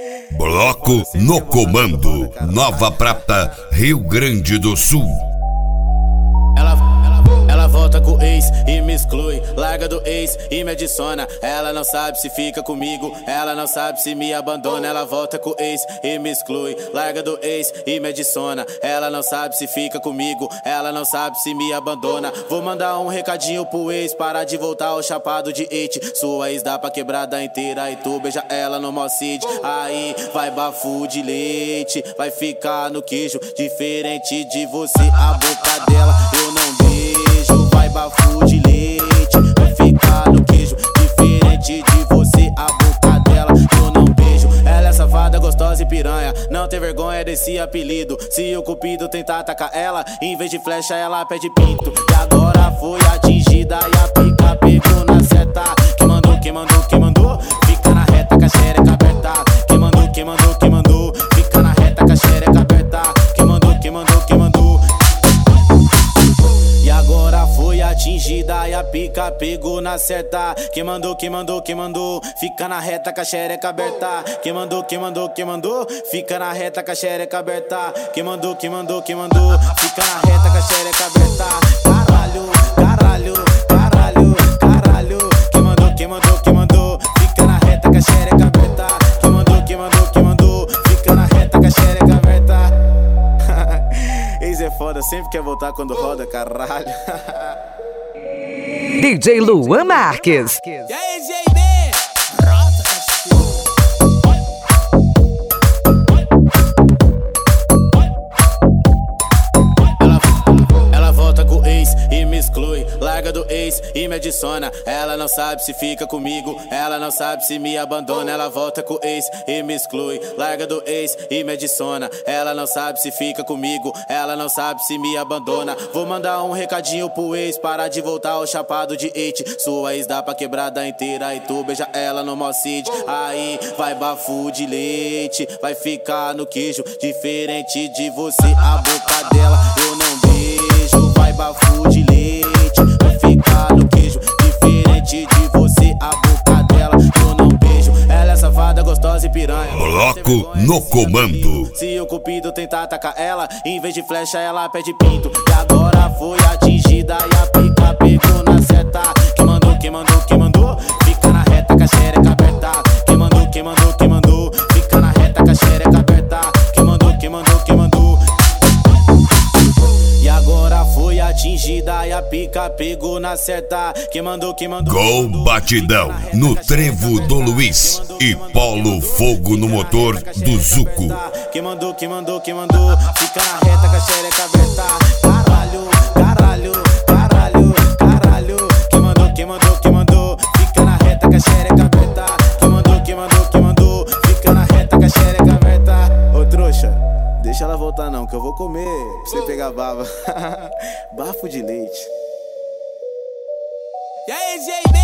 Bloco no comando, Nova Prata, Rio Grande do Sul. Ela volta com o ex e me exclui, larga do ex e me adiciona. Ela não sabe se fica comigo, ela não sabe se me abandona. Ela volta com o ex e me exclui, larga do ex e me adiciona. Ela não sabe se fica comigo, ela não sabe se me abandona. Vou mandar um recadinho pro ex, parar de voltar ao chapado de it. Sua ex dá pra quebrada inteira e tu beija ela no Mocid. Aí vai bafo de leite, vai ficar no queijo. Diferente de você, a boca dela eu não beijo. Vai bafo de leite, vai ficar no queijo. Diferente de você, a boca dela eu não beijo. Ela é safada, gostosa e piranha, não tem vergonha desse apelido. Se o cupido tentar atacar ela, em vez de flecha ela pede pinto. E agora foi atingida e a pica pegou na seta. Quem mandou, quem mandou, quem mandou? Fica na reta com a xereca aberta. Quem mandou, quem mandou, quem mandou? Fica na reta com a xereca aberta. Quem mandou, quem mandou, quem mandou? E agora foi atingida e a pica pegou na seta. Quem mandou, quem mandou, quem mandou? Fica na reta com a xereca aberta. Quem mandou, quem mandou, quem mandou? Fica na reta com a xereca aberta. Quem mandou, quem mandou, quem mandou? Fica na reta com a xereca aberta. Caralho, caralho, caralho, caralho. Quem mandou, quem mandou, quem mandou? Fica na reta com a xereca aberta. Quem mandou, quem mandou, quem mandou? Fica na reta com a xereca aberta. Ex é foda, sempre quer voltar quando roda, caralho. DJ Luan Marques. E aí, JB? Ela volta com o ex e me exclui, larga do ex e me adiciona. Ela não sabe se fica comigo, ela não sabe se me abandona. Ela volta com o ex e me exclui, larga do ex e me adiciona. Ela não sabe se fica comigo, ela não sabe se me abandona. Vou mandar um recadinho pro ex, parar de voltar ao chapado de it. Sua ex dá pra quebrada inteira e tu beija ela no Mocid. Aí vai bafo de leite, vai ficar no queijo. Diferente de você, a boca dela eu não beijo. Vai bafo de leite, vai ficar no queijo. Diferente de você, a boca dela eu não beijo. Ela é safada, gostosa e piranha. Bloco no comando. Se o cupido tentar atacar ela, em vez de flecha ela pede pinto. E agora foi atingida e a pica pegou na seta. Quem mandou, quem mandou, quem mandou? Fica na reta com a xereca aberta. Quem mandou, quem mandou, quem mandou? Fica na reta com a xereca aberta. Quem mandou, quem mandou, quem mandou? E agora foi atingida e a pica pegou na seta. Quem mandou, quem mandou? Gol batidão no trevo do Luiz e Polo Fogo no motor do Zuco. Quem mandou, quem mandou, quem mandou? Fica na reta com a xereca aberta. Caralho, caralho, caralho, caralho. Quem mandou, quem mandou, quem mandou? Fica na reta com a xereca aberta. Quem mandou, quem mandou, quem mandou? Fica na reta com a xereca aberta. Ô trouxa, deixa ela voltar não, que eu vou comer pra você pegar baba. Bafo de leite. E aí, JB?